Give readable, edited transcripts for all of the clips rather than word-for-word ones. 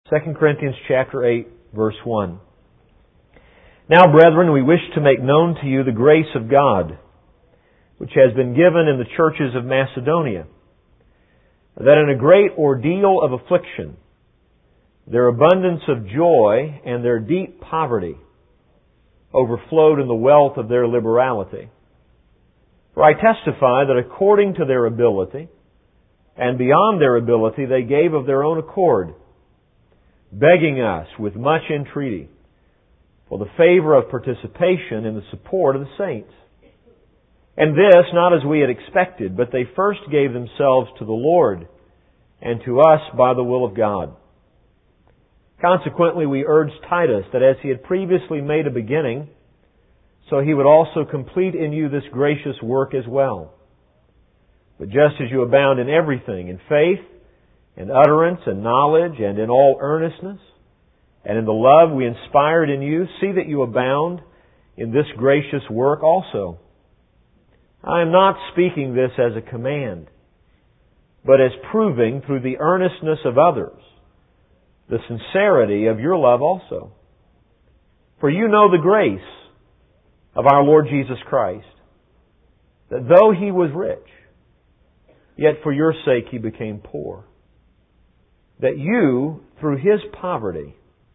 2 Corinthians chapter 8, verse 1. Now, brethren, we wish to make known to you the grace of God, which has been given in the churches of Macedonia, that in a great ordeal of affliction, their abundance of joy and their deep poverty overflowed in the wealth of their liberality. For I testify that according to their ability, and beyond their ability, they gave of their own accord, begging us with much entreaty for the favor of participation in the support of the saints. And this, not as we had expected, but they first gave themselves to the Lord, and to us by the will of God. Consequently, we urged Titus that as he had previously made a beginning, so he would also complete in you this gracious work as well. But just as you abound in everything, in faith, and utterance, and knowledge, and in all earnestness, and in the love we inspired in you, see that you abound in this gracious work also. I am not speaking this as a command, but as proving through the earnestness of others the sincerity of your love also. For you know the grace of our Lord Jesus Christ, that though He was rich, yet for your sake He became poor, that you, through His poverty,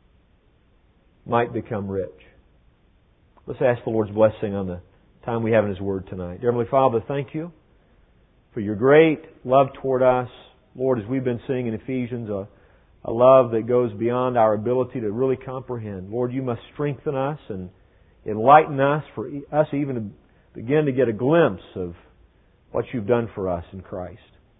might become rich. Let's ask the Lord's blessing on the time we have in His Word tonight. Dear Heavenly Father, thank You for Your great love toward us. Lord, as we've been seeing in Ephesians, a love that goes beyond our ability to really comprehend. Lord, You must strengthen us and enlighten us for us even to begin to get a glimpse of what You've done for us in Christ.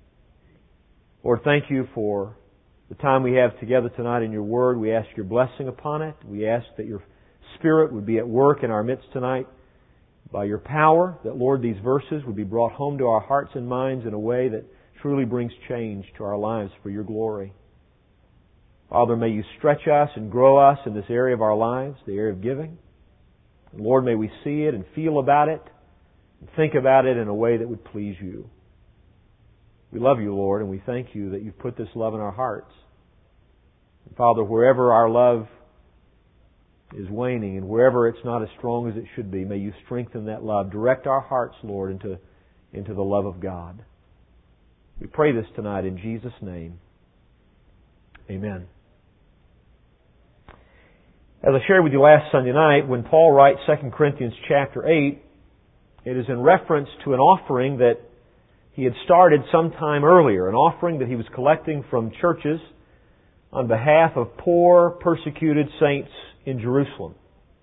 Lord, thank You for the time we have together tonight in Your Word. We ask Your blessing upon it. We ask that Your Spirit would be at work in our midst tonight by Your power, that, Lord, these verses would be brought home to our hearts and minds in a way that truly brings change to our lives for Your glory. Father, may You stretch us and grow us in this area of our lives, the area of giving. And Lord, may we see it and feel about it and think about it in a way that would please You. We love You, Lord, and we thank You that You've put this love in our hearts. And Father, wherever our love is waning and wherever it's not as strong as it should be, may You strengthen that love. Direct our hearts, Lord, into the love of God. We pray this tonight in Jesus' name. Amen. As I shared with you last Sunday night, when Paul writes 2 Corinthians chapter 8, it is in reference to an offering that he had started some time earlier, an offering that he was collecting from churches on behalf of poor, persecuted saints in Jerusalem.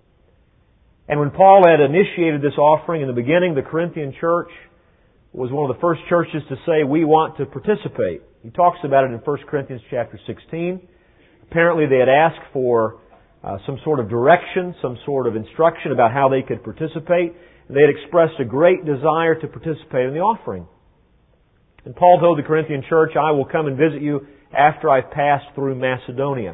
And when Paul had initiated this offering in the beginning, the Corinthian church was one of the first churches to say, we want to participate. He talks about it in 1 Corinthians chapter 16. Apparently they had asked for some sort of direction, some sort of instruction about how they could participate. And they had expressed a great desire to participate in the offering. And Paul told the Corinthian church, I will come and visit you after I've passed through Macedonia.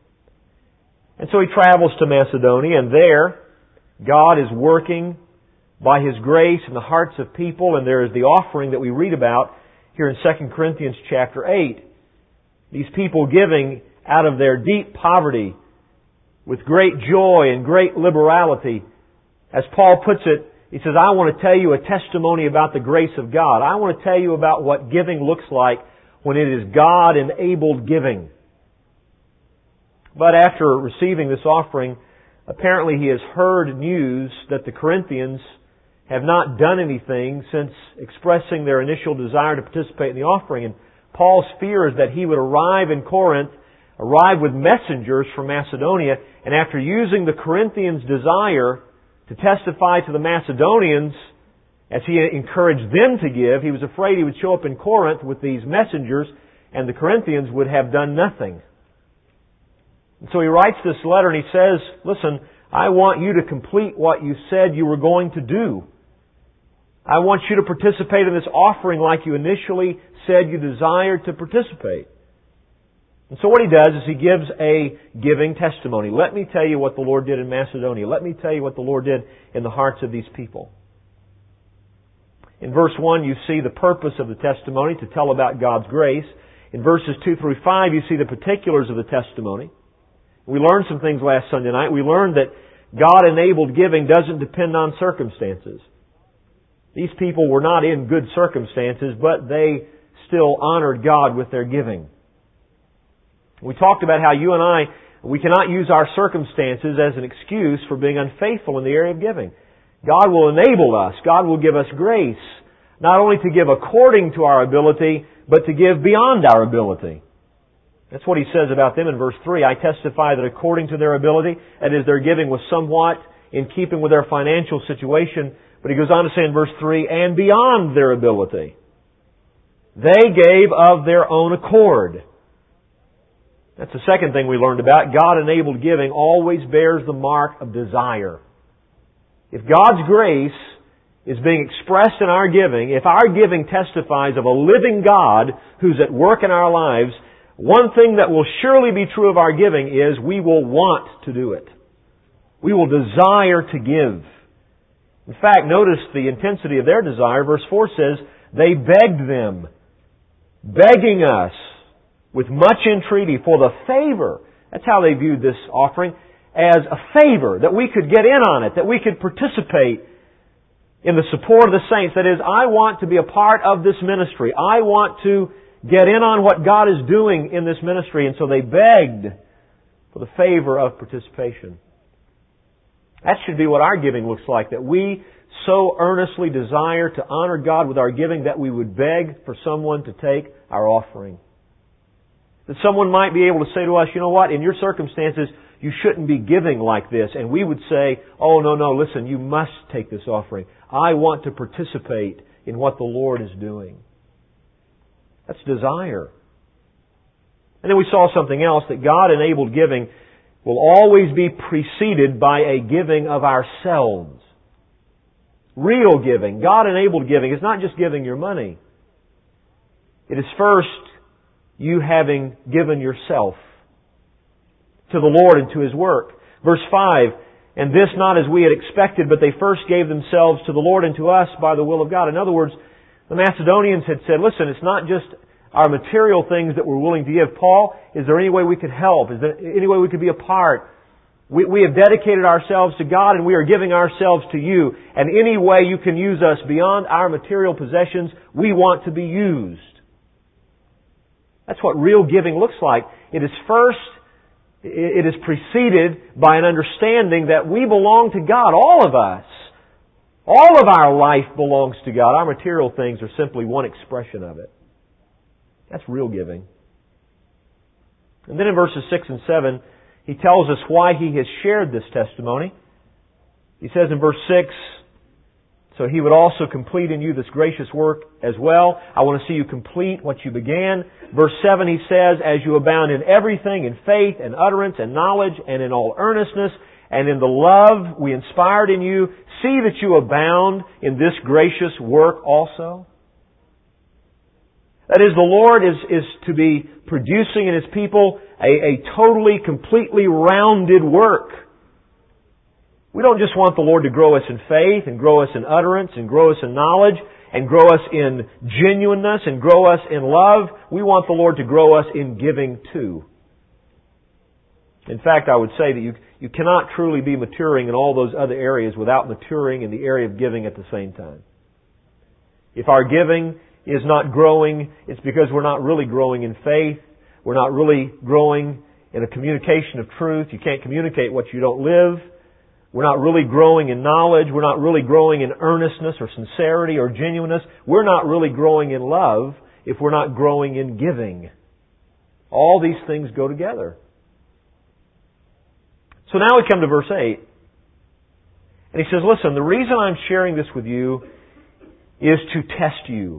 And so he travels to Macedonia, and there God is working by His grace in the hearts of people, and there is the offering that we read about here in 2 Corinthians chapter 8. These people giving out of their deep poverty with great joy and great liberality. As Paul puts it, he says, I want to tell you a testimony about the grace of God. I want to tell you about what giving looks like when it is God-enabled giving. But after receiving this offering, apparently he has heard news that the Corinthians have not done anything since expressing their initial desire to participate in the offering. And Paul's fear is that he would arrive in Corinth, arrive with messengers from Macedonia, and after using the Corinthians' desire to testify to the Macedonians as he encouraged them to give, he was afraid he would show up in Corinth with these messengers and the Corinthians would have done nothing. And so he writes this letter and he says, listen, I want you to complete what you said you were going to do. I want you to participate in this offering like you initially said you desired to participate. And so what he does is he gives a giving testimony. Let me tell you what the Lord did in Macedonia. Let me tell you what the Lord did in the hearts of these people. In verse 1 you see the purpose of the testimony, to tell about God's grace. In verses 2 through 5, you see the particulars of the testimony. We learned some things last Sunday night. We learned that God-enabled giving doesn't depend on circumstances. These people were not in good circumstances, but they still honored God with their giving. We talked about how you and I, we cannot use our circumstances as an excuse for being unfaithful in the area of giving. God will enable us. God will give us grace, not only to give according to our ability, but to give beyond our ability. That's what he says about them in verse 3. I testify that according to their ability, that is, their giving was somewhat in keeping with their financial situation. But he goes on to say in verse 3, and beyond their ability. They gave of their own accord. That's the second thing we learned about. God-enabled giving always bears the mark of desire. If God's grace is being expressed in our giving, if our giving testifies of a living God who's at work in our lives, one thing that will surely be true of our giving is we will want to do it. We will desire to give. In fact, notice the intensity of their desire. Verse 4 says, they begged them, begging us with much entreaty for the favor. That's how they viewed this offering, as a favor, that we could get in on it, that we could participate in the support of the saints. That is, I want to be a part of this ministry. I want to get in on what God is doing in this ministry. And so they begged for the favor of participation. That should be what our giving looks like, that we so earnestly desire to honor God with our giving that we would beg for someone to take our offering. That someone might be able to say to us, you know what, in your circumstances, you shouldn't be giving like this. And we would say, oh, no, listen, you must take this offering. I want to participate in what the Lord is doing. That's desire. And then we saw something else, that God-enabled giving will always be preceded by a giving of ourselves. Real giving, God-enabled giving, is not just giving your money. It is first you having given yourself to the Lord and to His work. Verse 5, and this not as we had expected, but they first gave themselves to the Lord and to us by the will of God. In other words, the Macedonians had said, listen, it's not just our material things that we're willing to give. Paul, is there any way we could help? Is there any way we could be a part? We have dedicated ourselves to God and we are giving ourselves to you. And any way you can use us beyond our material possessions, we want to be used. That's what real giving looks like. It is preceded by an understanding that we belong to God, all of us. All of our life belongs to God. Our material things are simply one expression of it. That's real giving. And then in verses 6 and 7, he tells us why he has shared this testimony. He says in verse 6, so he would also complete in you this gracious work as well. I want to see you complete what you began. Verse 7 he says, as you abound in everything, in faith and utterance and knowledge and in all earnestness and in the love we inspired in you, see that you abound in this gracious work also. That is, the Lord is to be producing in His people a totally, completely rounded work. We don't just want the Lord to grow us in faith and grow us in utterance and grow us in knowledge and grow us in genuineness and grow us in love. We want the Lord to grow us in giving too. In fact, I would say that you cannot truly be maturing in all those other areas without maturing in the area of giving at the same time. If our giving is not growing, it's because we're not really growing in faith. We're not really growing in a communication of truth. You can't communicate what you don't live. We're not really growing in knowledge. We're not really growing in earnestness or sincerity or genuineness. We're not really growing in love if we're not growing in giving. All these things go together. So now we come to verse 8. And he says, listen, the reason I'm sharing this with you is to test you.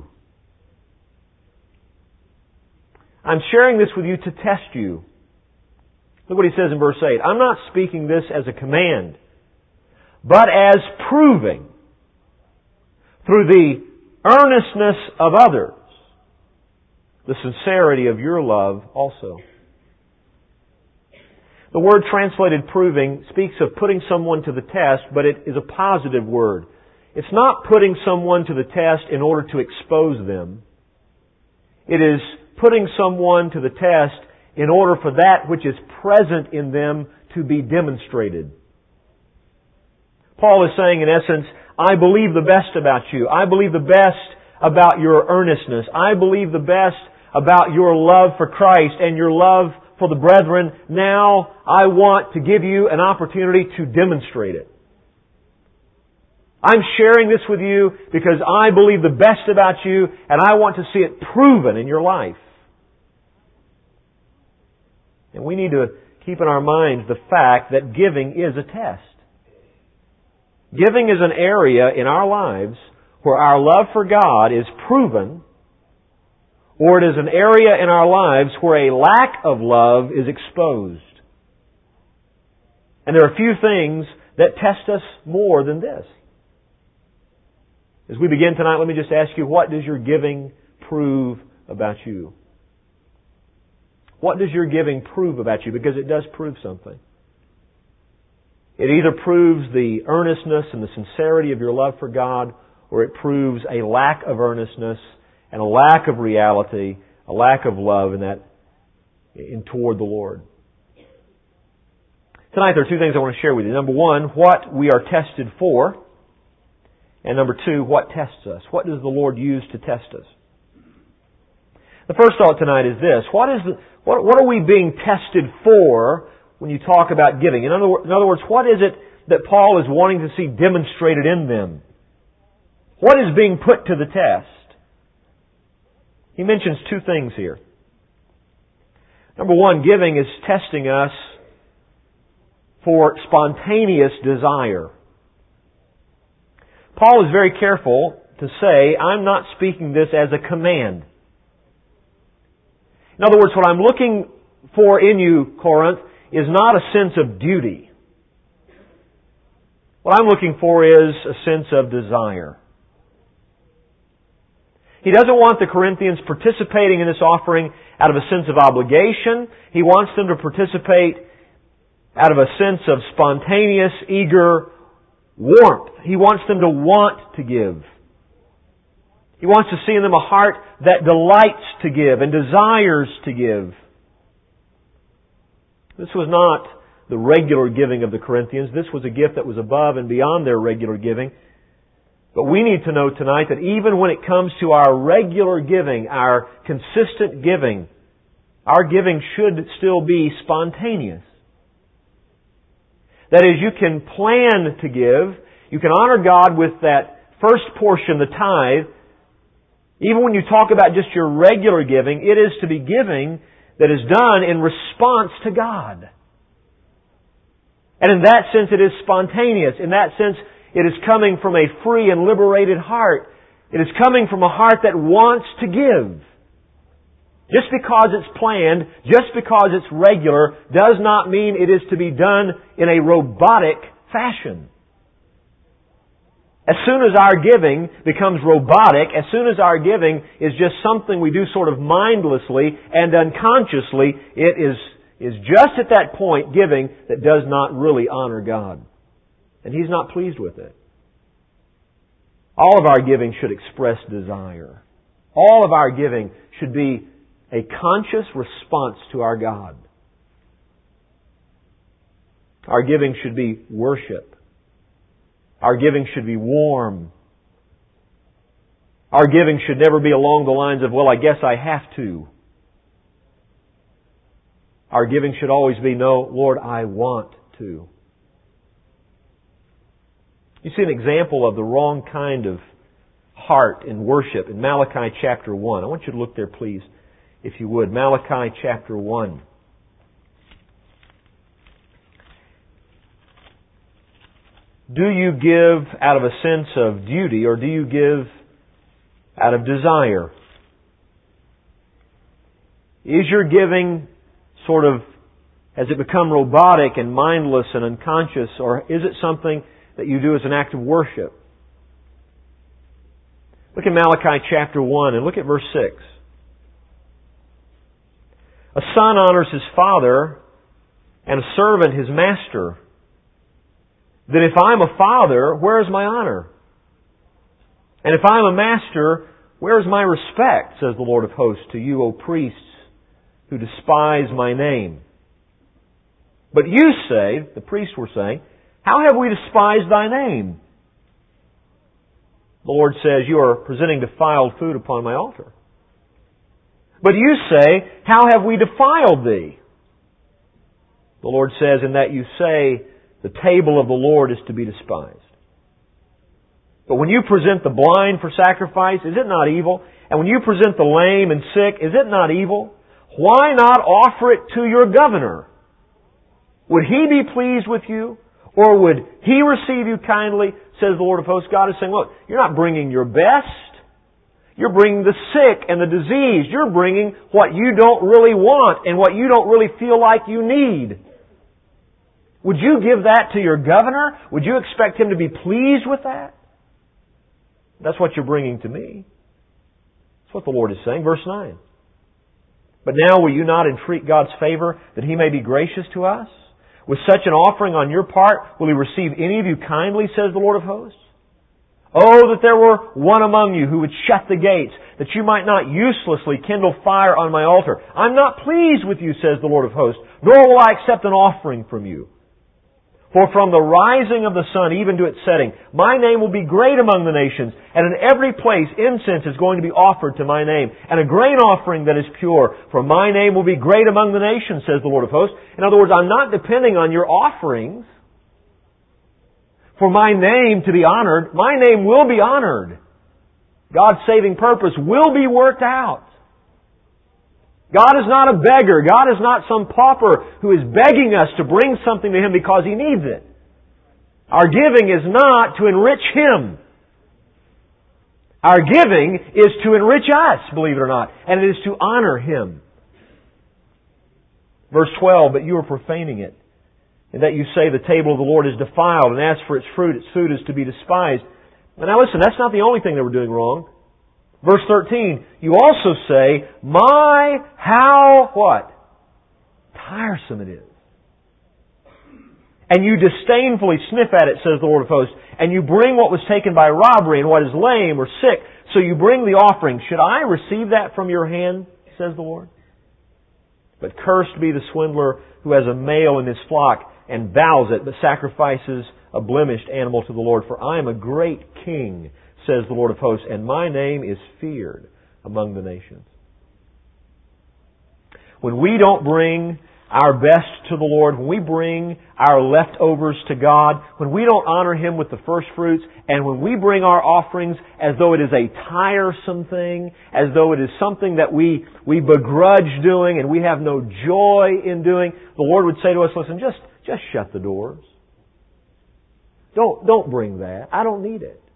I'm sharing this with you to test you. Look what he says in verse 8. I'm not speaking this as a command, but as proving through the earnestness of others the sincerity of your love also. The word translated proving speaks of putting someone to the test, but it is a positive word. It's not putting someone to the test in order to expose them. It is putting someone to the test in order for that which is present in them to be demonstrated. Paul is saying, in essence, I believe the best about you. I believe the best about your earnestness. I believe the best about your love for Christ and your love for the brethren. Now I want to give you an opportunity to demonstrate it. I'm sharing this with you because I believe the best about you and I want to see it proven in your life. And we need to keep in our minds the fact that giving is a test. Giving is an area in our lives where our love for God is proven, or it is an area in our lives where a lack of love is exposed. And there are few things that test us more than this. As we begin tonight, let me just ask you, what does your giving prove about you? What does your giving prove about you? Because it does prove something. It either proves the earnestness and the sincerity of your love for God, or it proves a lack of earnestness and a lack of reality, a lack of love in toward the Lord. Tonight there are two things I want to share with you. Number one, what we are tested for. And number two, what tests us. What does the Lord use to test us? The first thought tonight is this. What are we being tested for when you talk about giving? In other words, what is it that Paul is wanting to see demonstrated in them? What is being put to the test? He mentions two things here. Number one, giving is testing us for spontaneous desire. Paul is very careful to say, I'm not speaking this as a command. In other words, what I'm looking for in you, Corinth, is not a sense of duty. What I'm looking for is a sense of desire. He doesn't want the Corinthians participating in this offering out of a sense of obligation. He wants them to participate out of a sense of spontaneous, eager warmth. He wants them to want to give. He wants to see in them a heart that delights to give and desires to give. This was not the regular giving of the Corinthians. This was a gift that was above and beyond their regular giving. But we need to know tonight that even when it comes to our regular giving, our consistent giving, our giving should still be spontaneous. That is, you can plan to give, you can honor God with that first portion, the tithe. Even when you talk about just your regular giving, it is to be giving that is done in response to God. And in that sense, it is spontaneous. In that sense, it is coming from a free and liberated heart. It is coming from a heart that wants to give. Just because it's planned, just because it's regular, does not mean it is to be done in a robotic fashion. As soon as our giving becomes robotic, as soon as our giving is just something we do sort of mindlessly and unconsciously, it is just at that point giving that does not really honor God. And He's not pleased with it. All of our giving should express desire. All of our giving should be a conscious response to our God. Our giving should be worship. Our giving should be warm. Our giving should never be along the lines of, well, I guess I have to. Our giving should always be, no, Lord, I want to. You see an example of the wrong kind of heart in worship in Malachi chapter 1. I want you to look there, please, if you would. Malachi chapter 1. Do you give out of a sense of duty, or do you give out of desire? Is your giving sort of, has it become robotic and mindless and unconscious, or is it something that you do as an act of worship? Look at Malachi chapter 1 and look at verse 6. A son honors his father, and a servant his master. Then if I'm a father, where is my honor? And if I'm a master, Where is my respect, says the Lord of hosts, to you, O priests, who despise my name? But you say, the priests were saying, how have we despised thy name? The Lord says, you are presenting defiled food upon my altar. But you say, how have we defiled thee? The Lord says, in that you say, the table of the Lord is to be despised. But when you present the blind for sacrifice, is it not evil? And when you present the lame and sick, is it not evil? Why not offer it to your governor? Would he be pleased with you? Or would he receive you kindly? Says the Lord of hosts. God is saying, look, you're not bringing your best. You're bringing the sick and the diseased. You're bringing what you don't really want and what you don't really feel like you need. Would you give that to your governor? Would you expect him to be pleased with that? That's what you're bringing to me. That's what the Lord is saying. Verse 9. But now will you not entreat God's favor that He may be gracious to us? With such an offering on your part, will He receive any of you kindly, says the Lord of hosts? Oh, that there were one among you who would shut the gates, that you might not uselessly kindle fire on my altar. I'm not pleased with you, says the Lord of hosts, nor will I accept an offering from you. For from the rising of the sun even to its setting, my name will be great among the nations, and in every place incense is going to be offered to my name, and a grain offering that is pure. For my name will be great among the nations, says the Lord of hosts. In other words, I'm not depending on your offerings for my name to be honored. My name will be honored. God's saving purpose will be worked out. God is not a beggar. God is not some pauper who is begging us to bring something to Him because He needs it. Our giving is not to enrich Him. Our giving is to enrich us, believe it or not, and it is to honor Him. Verse 12, but you are profaning it, in that you say the table of the Lord is defiled, and as for its food is to be despised. Now listen, that's not the only thing that we're doing wrong. Verse 13, you also say, my, how, what? Tiresome it is. And you disdainfully sniff at it, says the Lord of hosts, and you bring what was taken by robbery and what is lame or sick, so you bring the offering. Should I receive that from your hand, says the Lord? But cursed be the swindler who has a male in his flock and bows it, but sacrifices a blemished animal to the Lord. For I am a great king, says the Lord of hosts, and my name is feared among the nations. When we don't bring our best to the Lord, when we bring our leftovers to God, when we don't honor Him with the first fruits, and when we bring our offerings as though it is a tiresome thing, as though it is something that we begrudge doing and we have no joy in doing, the Lord would say to us, listen, just shut the doors. Don't bring that. I don't need it.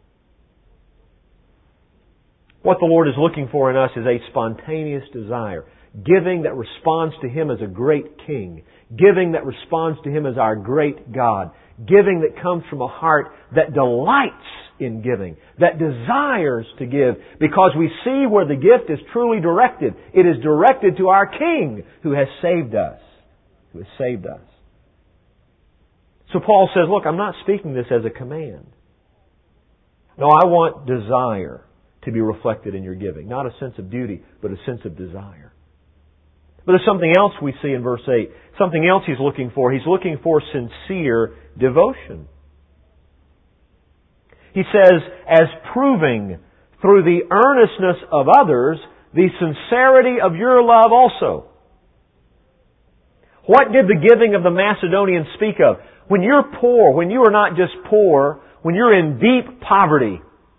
What the Lord is looking for in us is a spontaneous desire. Giving that responds to Him as a great King. Giving that responds to Him as our great God. Giving that comes from a heart that delights in giving. That desires to give. Because we see where the gift is truly directed. It is directed to our King who has saved us. Who has saved us. So Paul says, look, I'm not speaking this as a command. No, I want desire to be reflected in your giving. Not a sense of duty, but a sense of desire. But there's something else we see in verse 8. Something else he's looking for. He's looking for sincere devotion. He says, as proving through the earnestness of others the sincerity of your love also. What did the giving of the Macedonians speak of? When you're poor, when you are not just poor, when you're in deep poverty,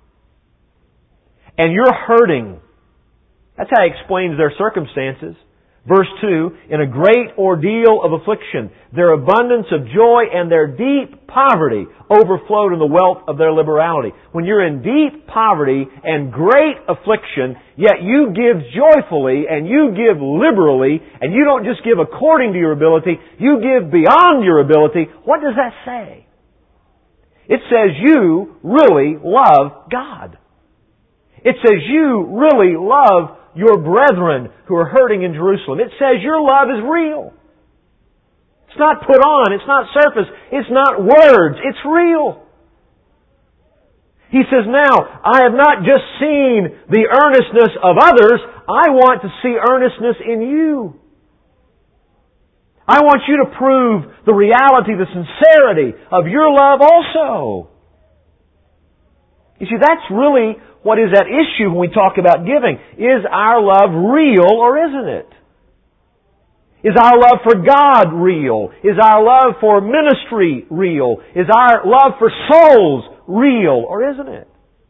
and you're hurting. That's how he explains their circumstances. Verse 2, in a great ordeal of affliction, their abundance of joy and their deep poverty overflowed in the wealth of their liberality. When you're in deep poverty and great affliction, yet you give joyfully and you give liberally, and you don't just give according to your ability, you give beyond your ability, what does that say? It says you really love God. It says you really love your brethren who are hurting in Jerusalem. It says your love is real. It's not put on. It's not surface. It's not words. It's real. He says, now, I have not just seen the earnestness of others, I want to see earnestness in you. I want you to prove the reality, the sincerity of your love also. You see, that's really what is at issue when we talk about giving. Is our love real or isn't it? Is our love for God real? Is our love for ministry real? Is our love for souls real or isn't it?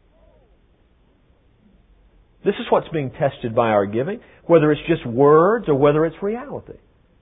This is what's being tested by our giving, whether it's just words or whether it's reality.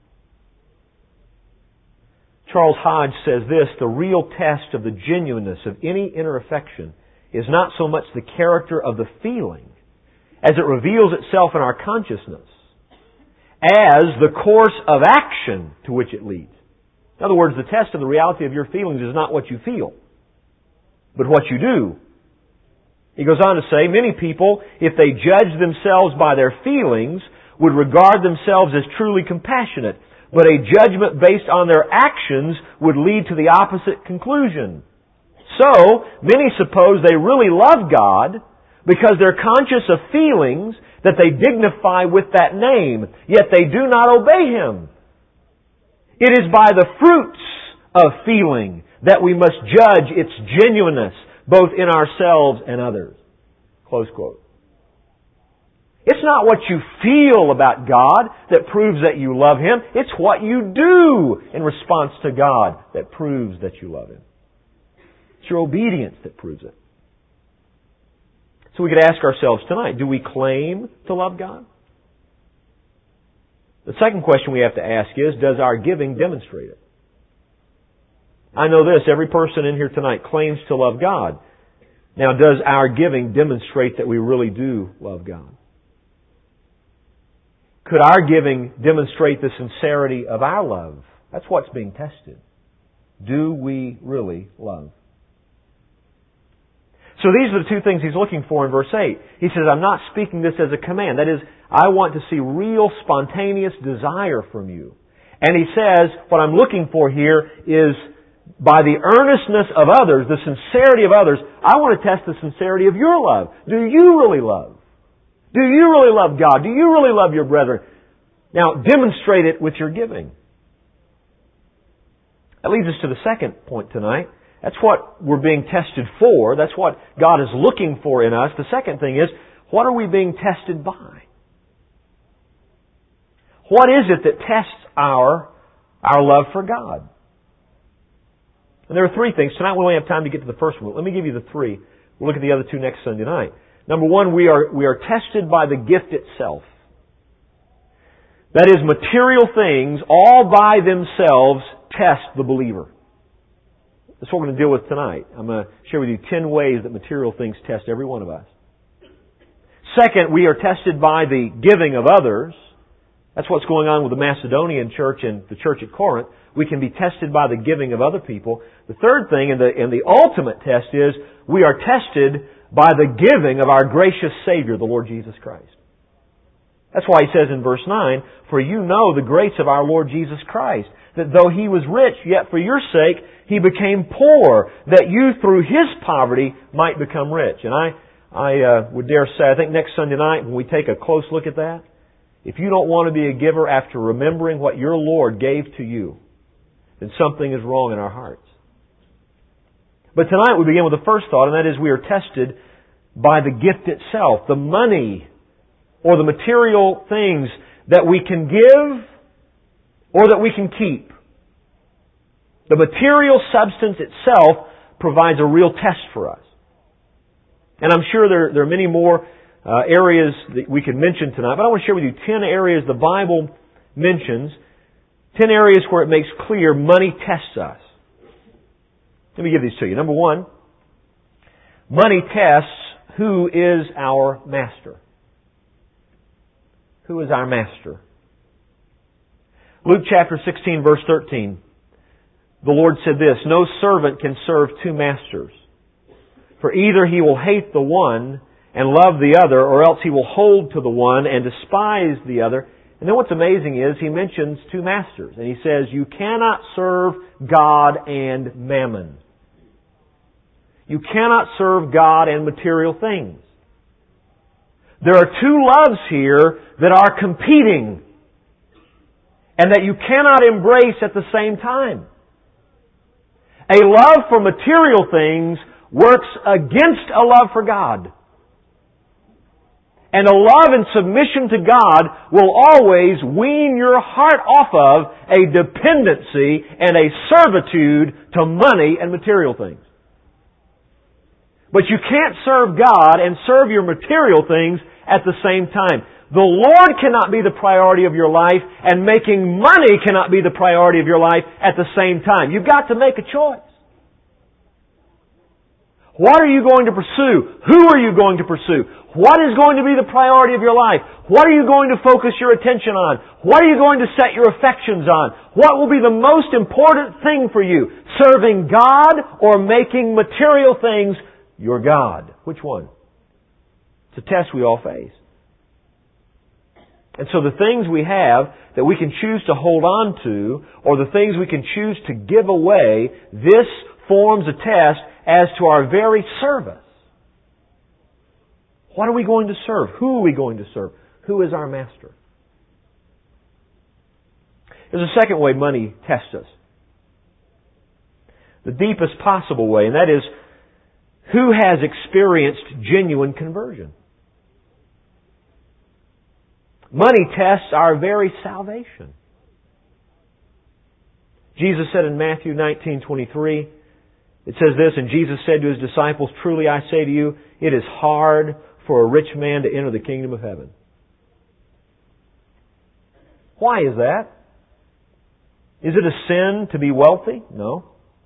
Charles Hodge says this, the real test of the genuineness of any inner affection is not so much the character of the feeling as it reveals itself in our consciousness as the course of action to which it leads. In other words, the test of the reality of your feelings is not what you feel, but what you do. He goes on to say, many people, if they judge themselves by their feelings, would regard themselves as truly compassionate, but a judgment based on their actions would lead to the opposite conclusion. So, many suppose they really love God because they're conscious of feelings that they dignify with that name, yet they do not obey Him. It is by the fruits of feeling that we must judge its genuineness, both in ourselves and others. Close quote. It's not what you feel about God that proves that you love Him. It's what you do in response to God that proves that you love Him. It's your obedience that proves it. So we could ask ourselves tonight, do we claim to love God? The second question we have to ask is, does our giving demonstrate it? I know this, every person in here tonight claims to love God. Now, does our giving demonstrate that we really do love God? Could our giving demonstrate the sincerity of our love? That's what's being tested. Do we really love? So these are the two things he's looking for in verse 8. He says, I'm not speaking this as a command. That is, I want to see real, spontaneous desire from you. And he says, what I'm looking for here is by the earnestness of others, the sincerity of others, I want to test the sincerity of your love. Do you really love? Do you really love God? Do you really love your brethren? Now, demonstrate it with your giving. That leads us to the second point tonight. That's what we're being tested for. That's what God is looking for in us. The second thing is, what are we being tested by? What is it that tests our love for God? And there are three things. Tonight we only have time to get to the first one. Let me give you the three. We'll look at the other two next Sunday night. Number one, we are tested by the gift itself. That is, material things all by themselves test the believer. That's what we're going to deal with tonight. I'm going to share with you 10 ways that material things test every one of us. Second, we are tested by the giving of others. That's what's going on with the Macedonian church and the church at Corinth. We can be tested by the giving of other people. The third thing and the ultimate test is we are tested by the giving of our gracious Savior, the Lord Jesus Christ. That's why he says in verse 9, for you know the grace of our Lord Jesus Christ, that though He was rich, yet for your sake He became poor, that you through His poverty might become rich. And I would dare say, I think next Sunday night when we take a close look at that, if you don't want to be a giver after remembering what your Lord gave to you, then something is wrong in our hearts. But tonight we begin with the first thought, and that is we are tested by the gift itself, the money or the material things that we can give or that we can keep. The material substance itself provides a real test for us. And I'm sure there are many more areas that we could mention tonight, but I want to share with you 10 areas the Bible mentions, 10 areas where it makes clear money tests us. Let me give these to you. Number one, money tests who is our master. Who is our master? Luke chapter 16 verse 13. The Lord said this, no servant can serve two masters. For either he will hate the one and love the other, or else he will hold to the one and despise the other. And then what's amazing is he mentions two masters. And he says, you cannot serve God and mammon. You cannot serve God and material things. There are two loves here that are competing and that you cannot embrace at the same time. A love for material things works against a love for God. And a love and submission to God will always wean your heart off of a dependency and a servitude to money and material things. But you can't serve God and serve your material things at the same time. The Lord cannot be the priority of your life, and making money cannot be the priority of your life at the same time. You've got to make a choice. What are you going to pursue? Who are you going to pursue? What is going to be the priority of your life? What are you going to focus your attention on? What are you going to set your affections on? What will be the most important thing for you? Serving God or making material things your God? Which one? It's a test we all face. And so the things we have that we can choose to hold on to, or the things we can choose to give away, this forms a test as to our very service. What are we going to serve? Who are we going to serve? Who is our master? There's a second way money tests us. The deepest possible way, and that is, who has experienced genuine conversion? Money tests our very salvation. Jesus said in Matthew 19:23, it says this, and Jesus said to His disciples, truly I say to you, it is hard for a rich man to enter the kingdom of heaven. Why is that? Is it a sin to be wealthy? No.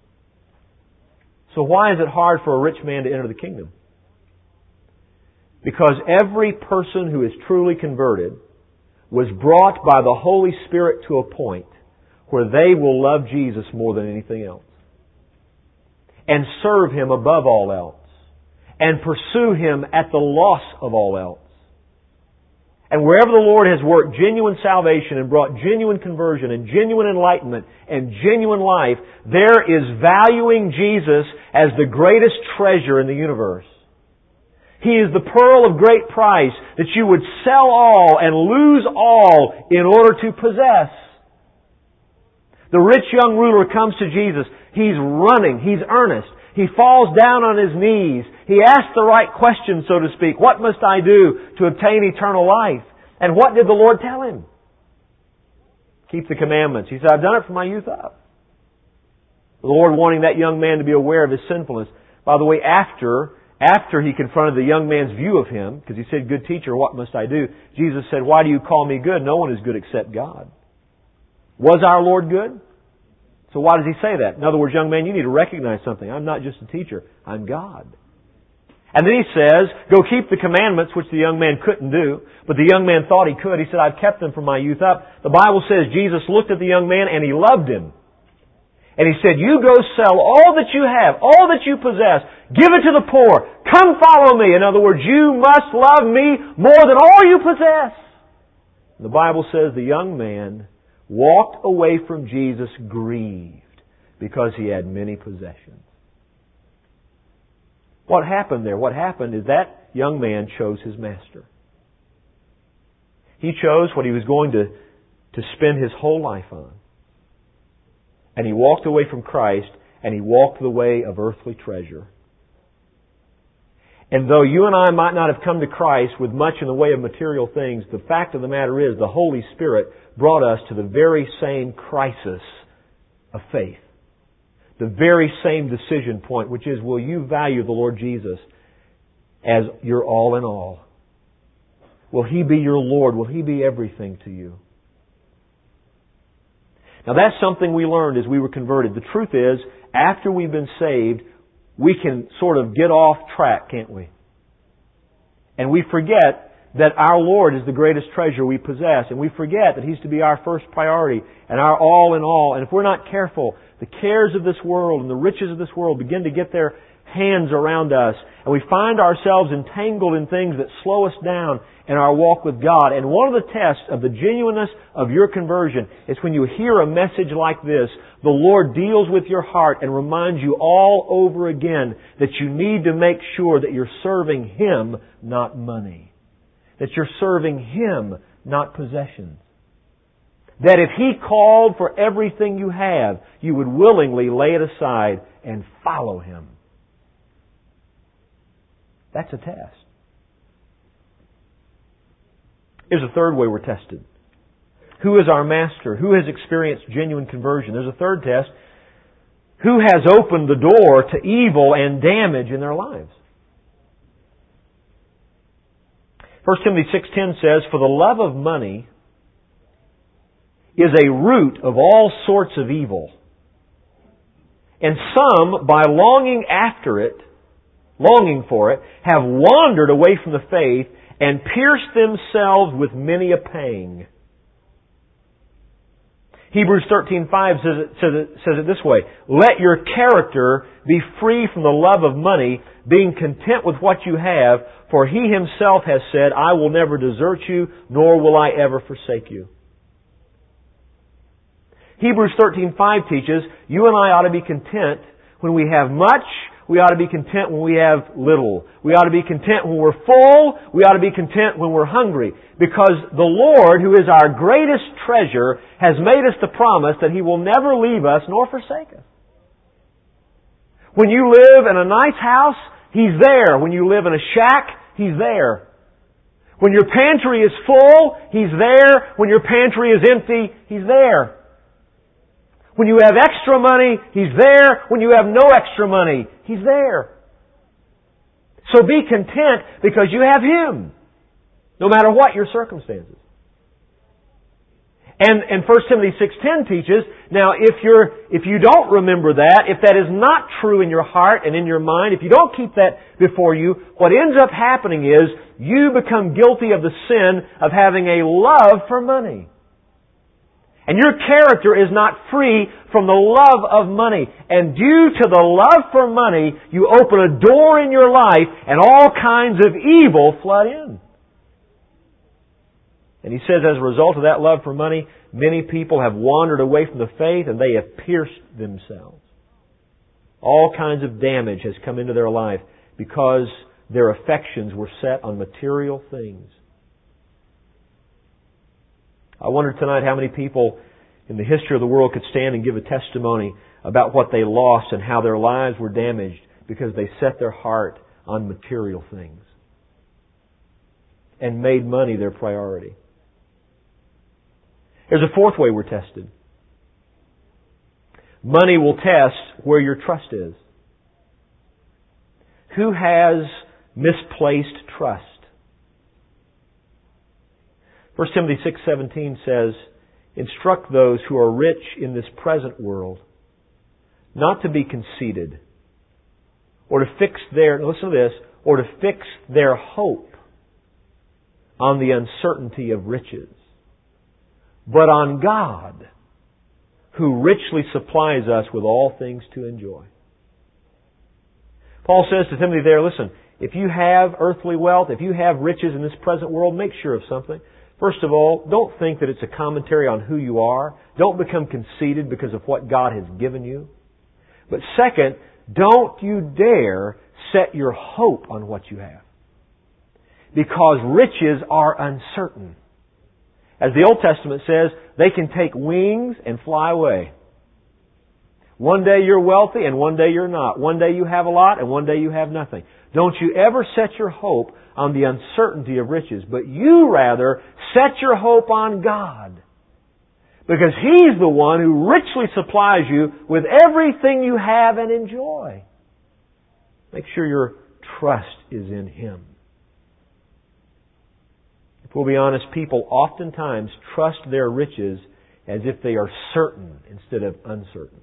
So why is it hard for a rich man to enter the kingdom? Because every person who is truly converted was brought by the Holy Spirit to a point where they will love Jesus more than anything else, and serve Him above all else, and pursue Him at the loss of all else. And wherever the Lord has worked genuine salvation and brought genuine conversion and genuine enlightenment and genuine life, there is valuing Jesus as the greatest treasure in the universe. He is the pearl of great price that you would sell all and lose all in order to possess. The rich young ruler comes to Jesus. He's running. He's earnest. He falls down on his knees. He asks the right question, so to speak. What must I do to obtain eternal life? And what did the Lord tell him? Keep the commandments. He said, I've done it from my youth up. The Lord wanting that young man to be aware of his sinfulness. By the way, after he confronted the young man's view of him, because he said, good teacher, what must I do? Jesus said, why do you call me good? No one is good except God. Was our Lord good? So why does He say that? In other words, young man, you need to recognize something. I'm not just a teacher. I'm God. And then He says, go keep the commandments, which the young man couldn't do. But the young man thought he could. He said, I've kept them from my youth up. The Bible says Jesus looked at the young man and He loved him. And He said, you go sell all that you have, all that you possess. Give it to the poor. Come follow me. In other words, you must love me more than all you possess. The Bible says the young man walked away from Jesus grieved because he had many possessions. What happened there? What happened is that young man chose his master. He chose what he was going to spend his whole life on. And he walked away from Christ, and he walked the way of earthly treasure. And though you and I might not have come to Christ with much in the way of material things, the fact of the matter is the Holy Spirit brought us to the very same crisis of faith. The very same decision point, which is, will you value the Lord Jesus as your all in all? Will He be your Lord? Will He be everything to you? Now that's something we learned as we were converted. The truth is, after we've been saved, we can sort of get off track, can't we? And we forget that our Lord is the greatest treasure we possess. And we forget that He's to be our first priority and our all in all. And if we're not careful, the cares of this world and the riches of this world begin to get their hands around us. And we find ourselves entangled in things that slow us down in our walk with God. And one of the tests of the genuineness of your conversion is when you hear a message like this, the Lord deals with your heart and reminds you all over again that you need to make sure that you're serving Him, not money. That you're serving Him, not possessions. That if He called for everything you have, you would willingly lay it aside and follow Him. That's a test. Here's a third way we're tested. Who is our master? Who has experienced genuine conversion? There's a third test. Who has opened the door to evil and damage in their lives? 1 Timothy 6:10 says, "For the love of money is a root of all sorts of evil. And some, by longing for it, have wandered away from the faith and pierced themselves with many a pang." Hebrews 13:5 says it this way, "Let your character be free from the love of money, being content with what you have, for He Himself has said, I will never desert you, nor will I ever forsake you." Hebrews 13:5 teaches you and I ought to be content when we have much. We ought to be content when we have little. We ought to be content when we're full. We ought to be content when we're hungry. Because the Lord, who is our greatest treasure, has made us the promise that He will never leave us nor forsake us. When you live in a nice house, He's there. When you live in a shack, He's there. When your pantry is full, He's there. When your pantry is empty, He's there. When you have extra money, He's there. When you have no extra money, He's there. So be content because you have Him, no matter what your circumstances. And 1 Timothy 6:10 teaches, now if you don't remember that, if that is not true in your heart and in your mind, if you don't keep that before you, what ends up happening is you become guilty of the sin of having a love for money. And your character is not free from the love of money. And due to the love for money, you open a door in your life and all kinds of evil flood in. And he says as a result of that love for money, many people have wandered away from the faith and they have pierced themselves. All kinds of damage has come into their life because their affections were set on material things. I wonder tonight how many people in the history of the world could stand and give a testimony about what they lost and how their lives were damaged because they set their heart on material things and made money their priority. There's a fourth way we're tested. Money will test where your trust is. Who has misplaced trust? 1 Timothy 6:17 says, "Instruct those who are rich in this present world not to be conceited, or to fix listen to this, or to fix their hope on the uncertainty of riches, but on God, who richly supplies us with all things to enjoy." Paul says to Timothy there, listen, if you have earthly wealth, if you have riches in this present world, make sure of something. First of all, don't think that it's a commentary on who you are. Don't become conceited because of what God has given you. But second, don't you dare set your hope on what you have. Because riches are uncertain. As the Old Testament says, they can take wings and fly away. One day you're wealthy and one day you're not. One day you have a lot and one day you have nothing. Don't you ever set your hope on the uncertainty of riches, but you rather set your hope on God. Because He's the one who richly supplies you with everything you have and enjoy. Make sure your trust is in Him. If we'll be honest, people oftentimes trust their riches as if they are certain instead of uncertain.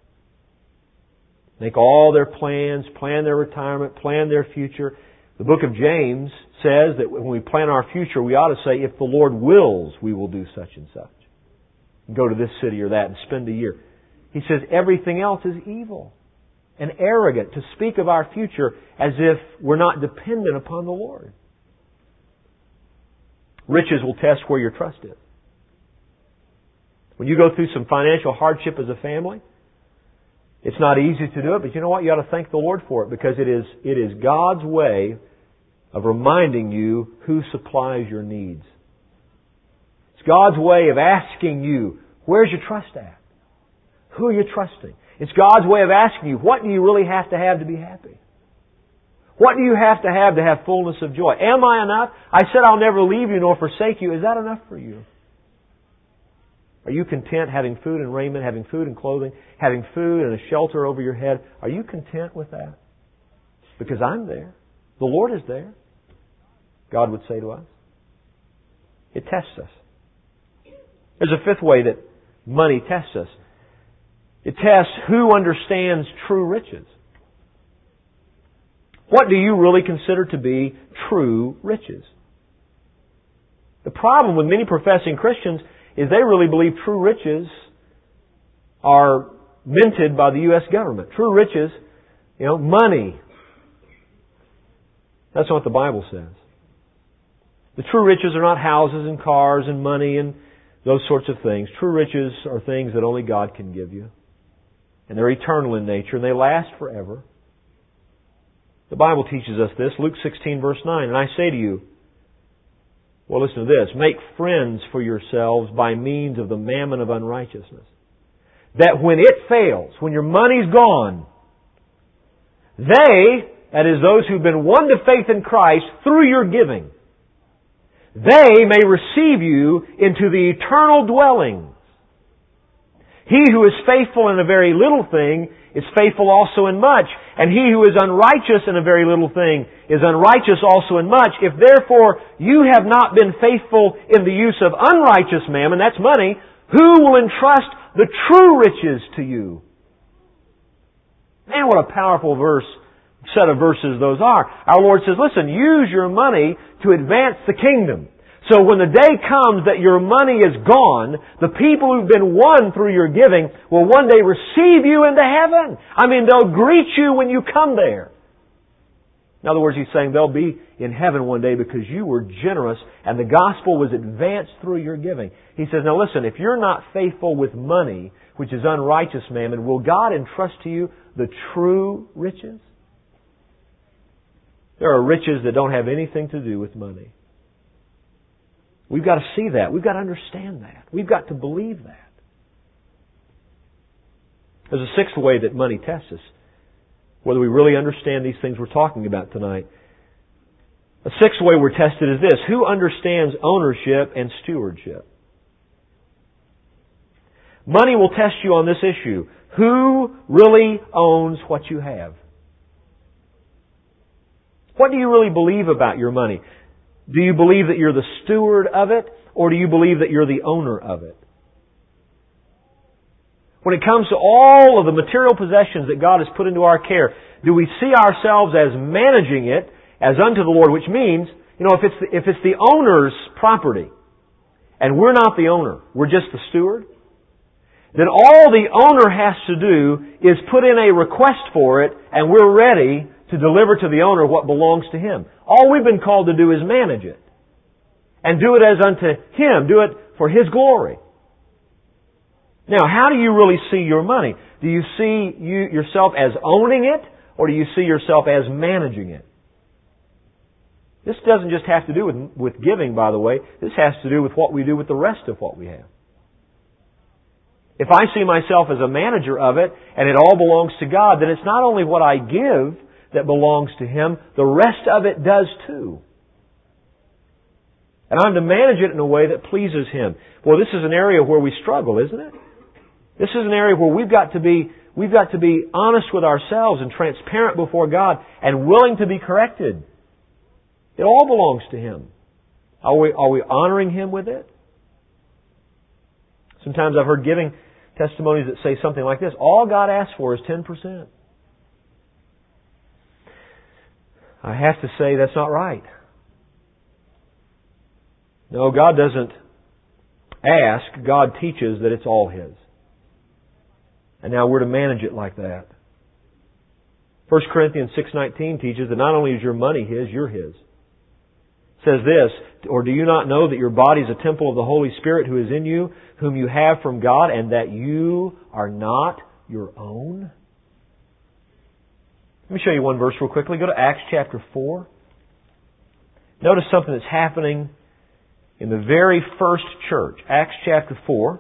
Make all their plans, plan their retirement, plan their future. The book of James says that when we plan our future, we ought to say, if the Lord wills, we will do such and such. And go to this city or that and spend a year. He says everything else is evil and arrogant to speak of our future as if we're not dependent upon the Lord. Riches will test where your trust is. When you go through some financial hardship as a family, it's not easy to do it, but you know what? You ought to thank the Lord for it, because it is God's way of reminding you who supplies your needs. It's God's way of asking you, where's your trust at? Who are you trusting? It's God's way of asking you, what do you really have to be happy? What do you have to have fullness of joy? Am I enough? I said I'll never leave you nor forsake you. Is that enough for you? Are you content having food and raiment, having food and clothing, having food and a shelter over your head? Are you content with that? Because I'm there. The Lord is there. God would say to us. It tests us. There's a fifth way that money tests us. It tests who understands true riches. What do you really consider to be true riches? The problem with many professing Christians is they really believe true riches are minted by the U.S. government. True riches, money. That's not what the Bible says. The true riches are not houses and cars and money and those sorts of things. True riches are things that only God can give you. And they're eternal in nature and they last forever. The Bible teaches us this. Luke 16 verse 9. And I say to you, well, listen to this. Make friends for yourselves by means of the mammon of unrighteousness. That when it fails, when your money's gone, they, that is those who've been won to faith in Christ through your giving, they may receive you into the eternal dwellings. He who is faithful in a very little thing is faithful also in much. And he who is unrighteous in a very little thing is unrighteous also in much. If therefore you have not been faithful in the use of unrighteous mammon, that's money, who will entrust the true riches to you? Man, what a powerful set of verses those are. Our Lord says, listen, use your money to advance the kingdom. So when the day comes that your money is gone, the people who've been won through your giving will one day receive you into heaven. I mean, they'll greet you when you come there. In other words, He's saying they'll be in heaven one day because you were generous and the gospel was advanced through your giving. He says, now listen, if you're not faithful with money, which is unrighteous mammon, will God entrust to you the true riches? There are riches that don't have anything to do with money. We've got to see that. We've got to understand that. We've got to believe that. There's a sixth way that money tests us, whether we really understand these things we're talking about tonight. A sixth way we're tested is this: who understands ownership and stewardship? Money will test you on this issue. Who really owns what you have? What do you really believe about your money? Do you believe that you're the steward of it, or do you believe that you're the owner of it? When it comes to all of the material possessions that God has put into our care, do we see ourselves as managing it as unto the Lord? Which means, if it's the owner's property, and we're not the owner, we're just the steward, then all the owner has to do is put in a request for it, and we're ready to deliver to the owner what belongs to him. All we've been called to do is manage it. And do it as unto Him. Do it for His glory. Now, how do you really see your money? Do you see yourself as owning it, or do you see yourself as managing it? This doesn't just have to do with giving, by the way. This has to do with what we do with the rest of what we have. If I see myself as a manager of it, and it all belongs to God, then it's not only what I give that belongs to Him, the rest of it does too. And I'm to manage it in a way that pleases Him. Well, this is an area where we struggle, isn't it? This is an area where we've got to be honest with ourselves and transparent before God and willing to be corrected. It all belongs to Him. Are we honoring Him with it? Sometimes I've heard giving testimonies that say something like this: all God asks for is 10%. I have to say that's not right. No, God doesn't ask. God teaches that it's all His. And now we're to manage it like that. 1 Corinthians 6:19 teaches that not only is your money His, you're His. says this, or do you not know that your body is a temple of the Holy Spirit who is in you, whom you have from God, and that you are not your own? Let me show you one verse real quickly. Go to Acts chapter 4. Notice something that's happening in the very first church. Acts chapter 4.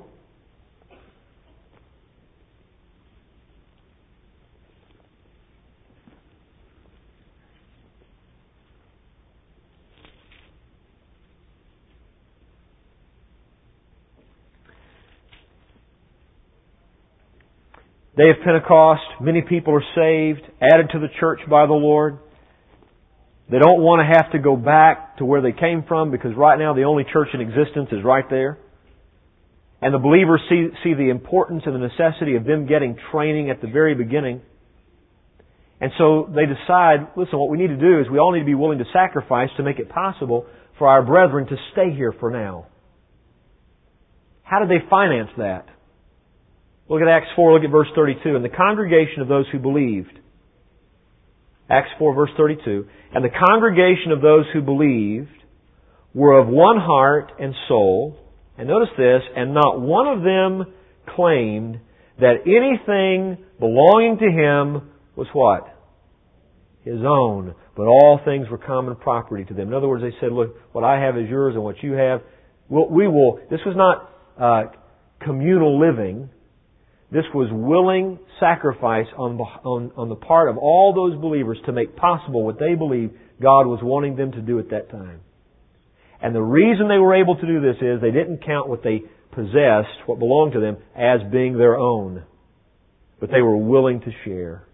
Day of Pentecost, many people are saved, added to the church by the Lord. They don't want to have to go back to where they came from because right now the only church in existence is right there. And the believers see the importance and the necessity of them getting training at the very beginning. And so they decide, listen, what we need to do is we all need to be willing to sacrifice to make it possible for our brethren to stay here for now. How did they finance that? Look at Acts 4, look at verse 32. And the congregation of those who believed, Acts 4 verse 32, and the congregation of those who believed were of one heart and soul. And notice this, and not one of them claimed that anything belonging to him was what? His own. But all things were common property to them. In other words, they said, look, what I have is yours and what you have. This was not communal living. This was willing sacrifice on the part of all those believers to make possible what they believed God was wanting them to do at that time. And the reason they were able to do this is they didn't count what they possessed, what belonged to them, as being their own. But they were willing to share.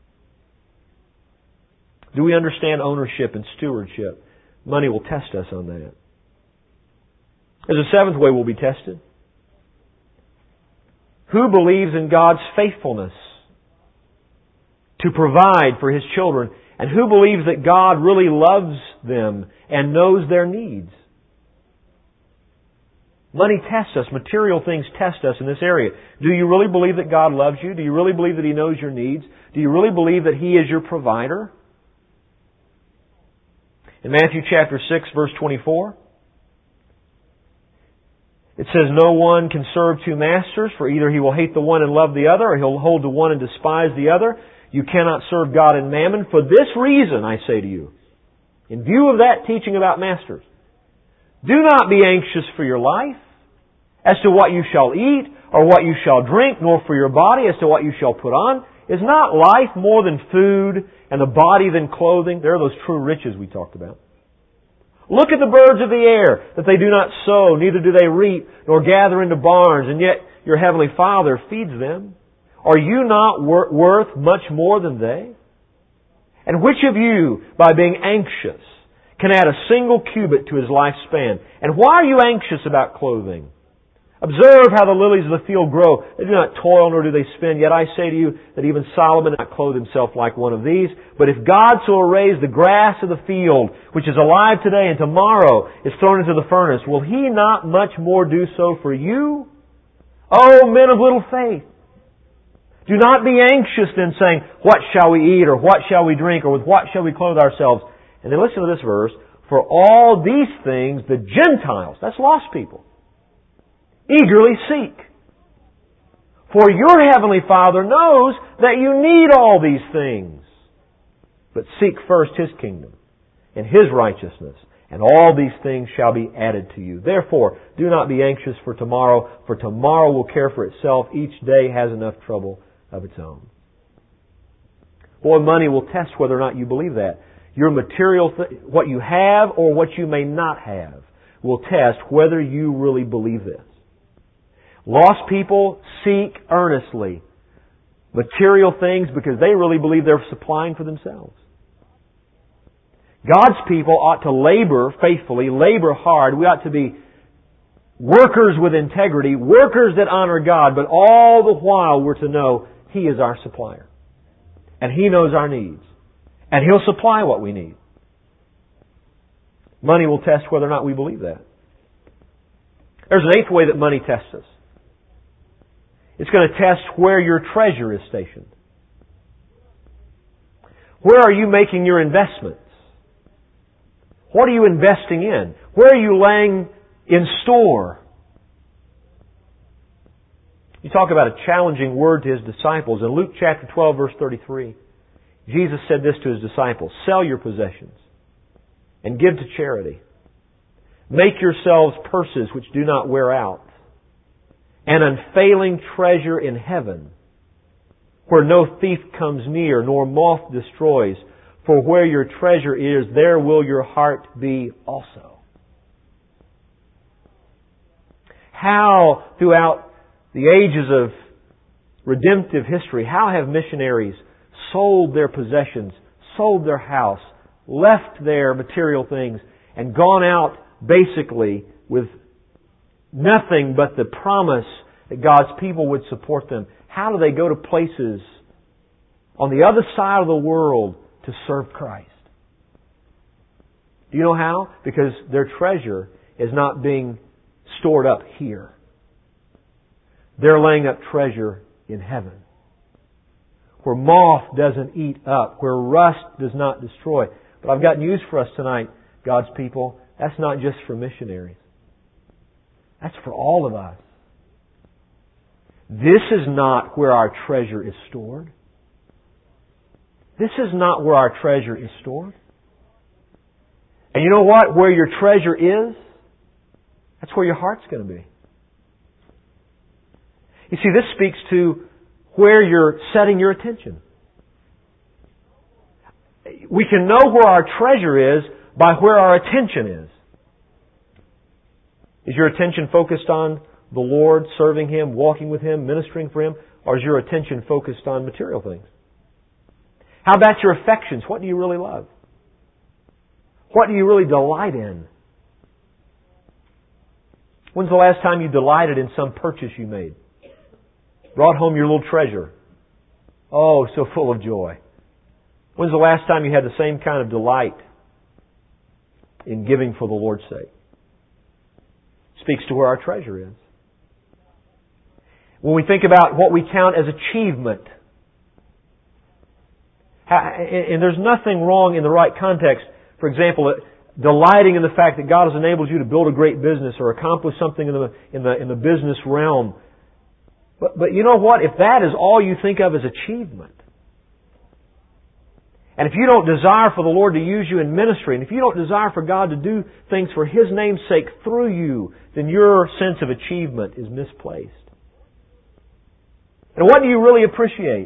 Do we understand ownership and stewardship? Money will test us on that. There's a seventh way we'll be tested. Who believes in God's faithfulness to provide for His children? And who believes that God really loves them and knows their needs? Money tests us. Material things test us in this area. Do you really believe that God loves you? Do you really believe that He knows your needs? Do you really believe that He is your provider? In Matthew chapter 6, verse 24, it says, no one can serve two masters, for either he will hate the one and love the other, or he'll hold to one and despise the other. You cannot serve God and mammon. For this reason, I say to you, in view of that teaching about masters, do not be anxious for your life, as to what you shall eat, or what you shall drink, nor for your body, as to what you shall put on. Is not life more than food, and the body than clothing? There are those true riches we talked about. Look at the birds of the air, that they do not sow, neither do they reap, nor gather into barns, and yet your heavenly Father feeds them. Are you not worth much more than they? And which of you, by being anxious, can add a single cubit to his lifespan? And why are you anxious about clothing? Observe how the lilies of the field grow. They do not toil, nor do they spin. Yet I say to you that even Solomon did not clothe himself like one of these. But if God so arrays the grass of the field, which is alive today and tomorrow is thrown into the furnace, will He not much more do so for you? O men of little faith! Do not be anxious then, saying, what shall we eat, or what shall we drink, or with what shall we clothe ourselves? And then listen to this verse. For all these things the Gentiles, that's lost people, eagerly seek. For your heavenly Father knows that you need all these things. But seek first His kingdom and His righteousness, and all these things shall be added to you. Therefore, do not be anxious for tomorrow will care for itself. Each day has enough trouble of its own. Boy, money will test whether or not you believe that. Your material, what you have or what you may not have, will test whether you really believe this. Lost people seek earnestly material things because they really believe they're supplying for themselves. God's people ought to labor faithfully, labor hard. We ought to be workers with integrity, workers that honor God, but all the while we're to know He is our supplier. And He knows our needs. And He'll supply what we need. Money will test whether or not we believe that. There's an eighth way that money tests us. It's going to test where your treasure is stationed. Where are you making your investments? What are you investing in? Where are you laying in store? You talk about a challenging word to His disciples. In Luke chapter 12, verse 33, Jesus said this to His disciples, "Sell your possessions and give to charity. Make yourselves purses which do not wear out, an unfailing treasure in heaven, where no thief comes near, nor moth destroys. For where your treasure is, there will your heart be also." How, throughout the ages of redemptive history, how have missionaries sold their possessions, sold their house, left their material things, and gone out basically with nothing but the promise that God's people would support them? How do they go to places on the other side of the world to serve Christ? Do you know how? Because their treasure is not being stored up here. They're laying up treasure in heaven, where moth doesn't eat up, where rust does not destroy. But I've got news for us tonight, God's people. That's not just for missionaries. That's for all of us. This is not where our treasure is stored. This is not where our treasure is stored. And you know what? Where your treasure is, that's where your heart's going to be. You see, this speaks to where you're setting your attention. We can know where our treasure is by where our attention is. Is your attention focused on the Lord, serving Him, walking with Him, ministering for Him? Or is your attention focused on material things? How about your affections? What do you really love? What do you really delight in? When's the last time you delighted in some purchase you made? Brought home your little treasure. Oh, so full of joy. When's the last time you had the same kind of delight in giving for the Lord's sake? Speaks to where our treasure is. When we think about what we count as achievement, and there's nothing wrong in the right context. For example, delighting in the fact that God has enabled you to build a great business or accomplish something in the business realm. But you know what? If that is all you think of as achievement, and if you don't desire for the Lord to use you in ministry, and if you don't desire for God to do things for His name's sake through you, then your sense of achievement is misplaced. And what do you really appreciate?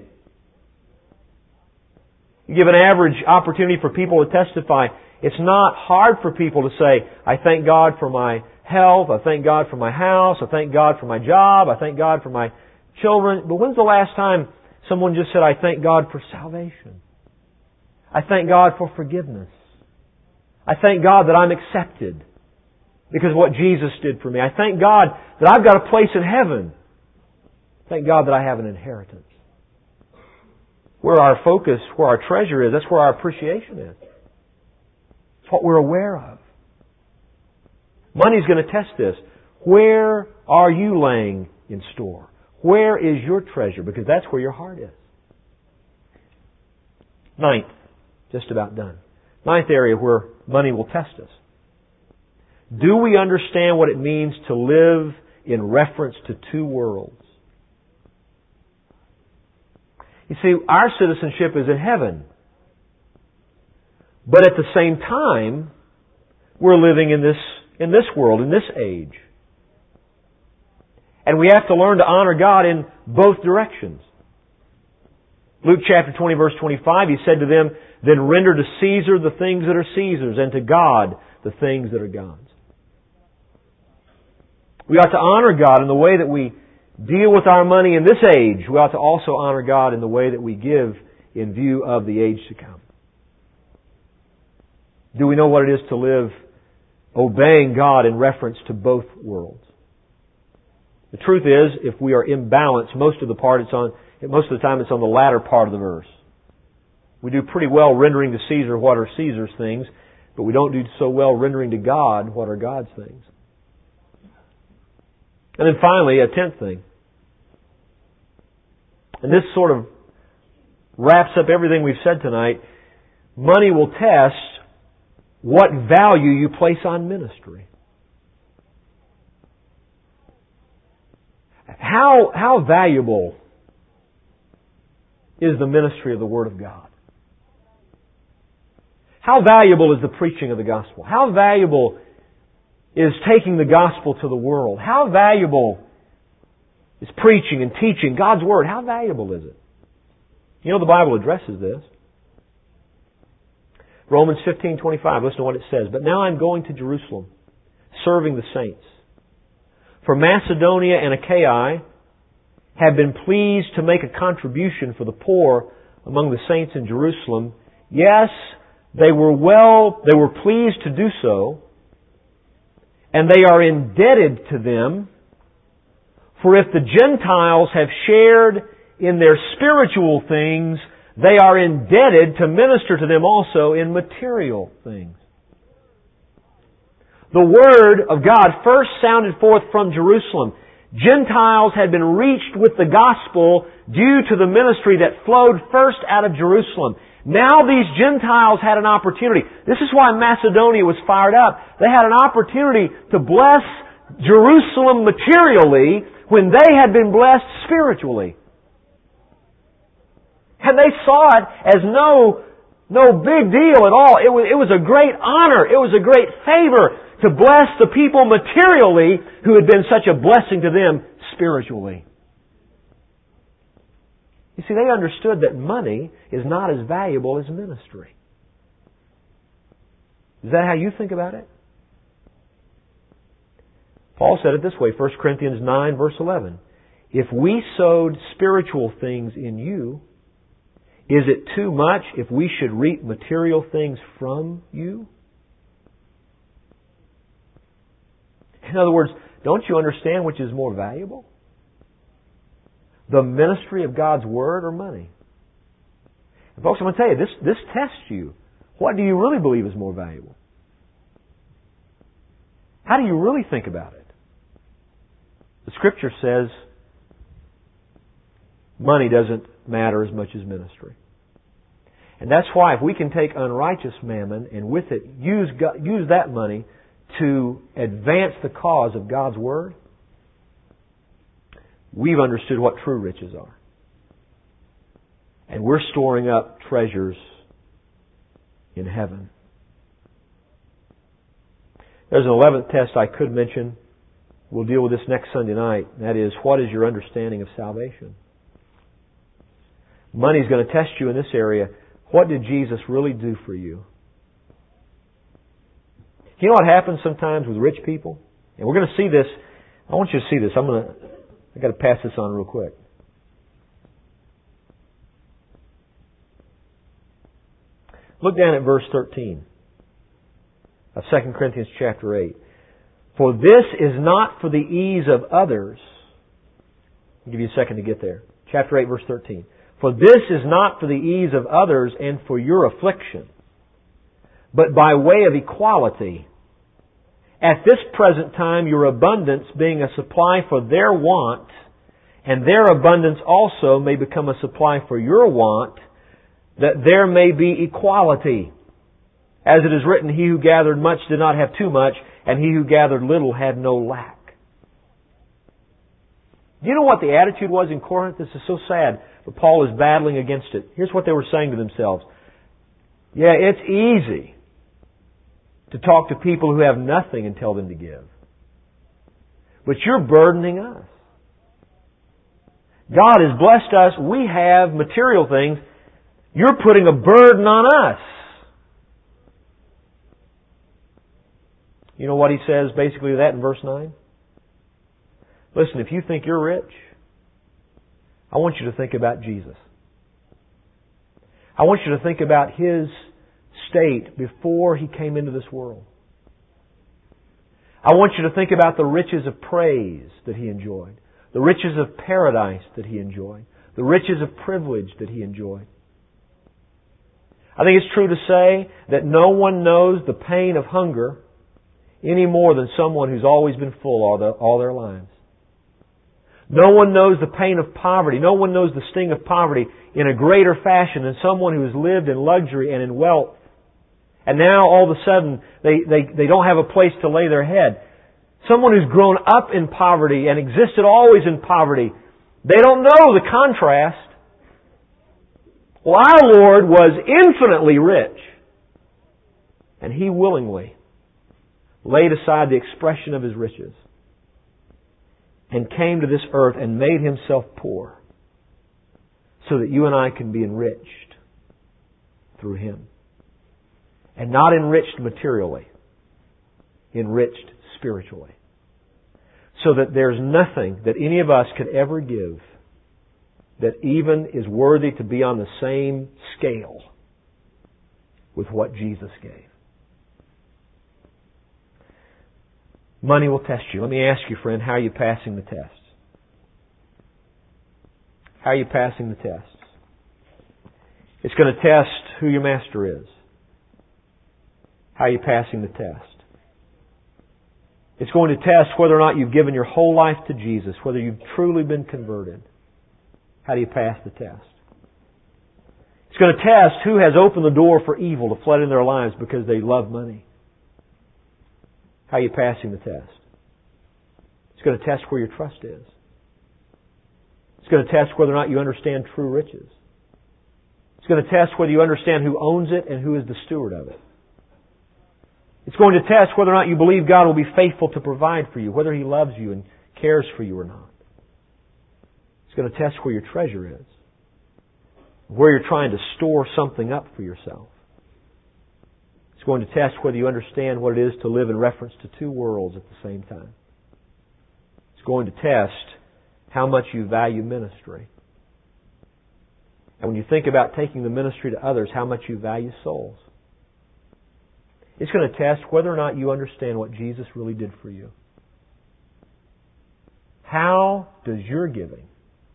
You give an average opportunity for people to testify. It's not hard for people to say, "I thank God for my health, I thank God for my house, I thank God for my job, I thank God for my children." But when's the last time someone just said, "I thank God for salvation. I thank God for forgiveness. I thank God that I'm accepted because of what Jesus did for me. I thank God that I've got a place in heaven. Thank God that I have an inheritance." Where our focus, where our treasure is, that's where our appreciation is. It's what we're aware of. Money's going to test this. Where are you laying in store? Where is your treasure? Because that's where your heart is. Ninth, just about done. Ninth area where money will test us. Do we understand what it means to live in reference to two worlds? You see, our citizenship is in heaven. But at the same time, we're living in this world, in this age. And we have to learn to honor God in both directions. Luke chapter 20, verse 25, He said to them, "Then render to Caesar the things that are Caesar's, and to God the things that are God's." We ought to honor God in the way that we deal with our money in this age. We ought to also honor God in the way that we give in view of the age to come. Do we know what it is to live obeying God in reference to both worlds? The truth is, if we are imbalanced, most of the time it's on the latter part of the verse. We do pretty well rendering to Caesar what are Caesar's things, but we don't do so well rendering to God what are God's things. And then finally, a 10th thing. And this sort of wraps up everything we've said tonight. Money will test what value you place on ministry. How valuable is the ministry of the Word of God? How valuable is the preaching of the gospel? How valuable is taking the gospel to the world? How valuable is preaching and teaching God's Word? How valuable is it? You know, the Bible addresses this. Romans 15:25, listen to what it says. But now I'm going to Jerusalem, serving the saints. For Macedonia and Achaia have been pleased to make a contribution for the poor among the saints in Jerusalem. Yes, they were pleased to do so, and they are indebted to them. For if the Gentiles have shared in their spiritual things, they are indebted to minister to them also in material things. The Word of God first sounded forth from Jerusalem. Gentiles had been reached with the gospel due to the ministry that flowed first out of Jerusalem. Now these Gentiles had an opportunity. This is why Macedonia was fired up. They had an opportunity to bless Jerusalem materially when they had been blessed spiritually. And they saw it as no big deal at all. It was a great honor. It was a great favor to bless the people materially who had been such a blessing to them spiritually. You see, they understood that money is not as valuable as ministry. Is that how you think about it? Paul said it this way, 1 Corinthians 9 verse 11. If we sowed spiritual things in you, is it too much if we should reap material things from you? In other words, don't you understand which is more valuable? The ministry of God's Word or money? And folks, I'm going to tell you, this tests you. What do you really believe is more valuable? How do you really think about it? The Scripture says money doesn't matter as much as ministry. And that's why if we can take unrighteous mammon and with it use that money to advance the cause of God's Word, we've understood what true riches are. And we're storing up treasures in heaven. There's an 11th test I could mention. We'll deal with this next Sunday night. That is, what is your understanding of salvation? Money's going to test you in this area. What did Jesus really do for you? You know what happens sometimes with rich people? And we're going to see this. I want you to see this. I've got to pass this on real quick. Look down at verse 13 of 2 Corinthians chapter 8. For this is not for the ease of others. I'll give you a second to get there. Chapter 8, verse 13. For this is not for the ease of others and for your affliction, but by way of equality. At this present time your abundance being a supply for their want, and their abundance also may become a supply for your want, that there may be equality. As it is written, he who gathered much did not have too much, and he who gathered little had no lack. Do you know what the attitude was in Corinth? This is so sad, but Paul is battling against it. Here's what they were saying to themselves. Yeah, it's easy to talk to people who have nothing and tell them to give. But you're burdening us. God has blessed us. We have material things. You're putting a burden on us. You know what he says basically to that in verse 9? Listen, if you think you're rich, I want you to think about Jesus. I want you to think about His state before He came into this world. I want you to think about the riches of praise that He enjoyed, the riches of paradise that He enjoyed, the riches of privilege that He enjoyed. I think it's true to say that no one knows the pain of hunger any more than someone who's always been full all their lives. No one knows the pain of poverty. No one knows the sting of poverty in a greater fashion than someone who has lived in luxury and in wealth And now all of a sudden they don't have a place to lay their head. Someone who's grown up in poverty and existed always in poverty, they don't know the contrast. Well, our Lord was infinitely rich, and He willingly laid aside the expression of His riches and came to this earth and made Himself poor so that you and I can be enriched through Him. And not enriched materially, enriched spiritually. So that there's nothing that any of us could ever give that even is worthy to be on the same scale with what Jesus gave. Money will test you. Let me ask you, friend, how are you passing the tests? How are you passing the tests? It's going to test who your master is. How are you passing the test? It's going to test whether or not you've given your whole life to Jesus, whether you've truly been converted. How do you pass the test? It's going to test who has opened the door for evil to flood in their lives because they love money. How are you passing the test? It's going to test where your trust is. It's going to test whether or not you understand true riches. It's going to test whether you understand who owns it and who is the steward of it. It's going to test whether or not you believe God will be faithful to provide for you, whether He loves you and cares for you or not. It's going to test where your treasure is, where you're trying to store something up for yourself. It's going to test whether you understand what it is to live in reference to two worlds at the same time. It's going to test how much you value ministry. And when you think about taking the ministry to others, how much you value souls. It's going to test whether or not you understand what Jesus really did for you. How does your giving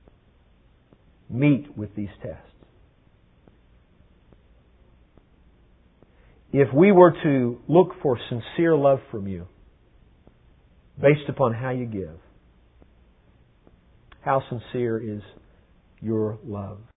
meet with these tests? If we were to look for sincere love from you based upon how you give, how sincere is your love?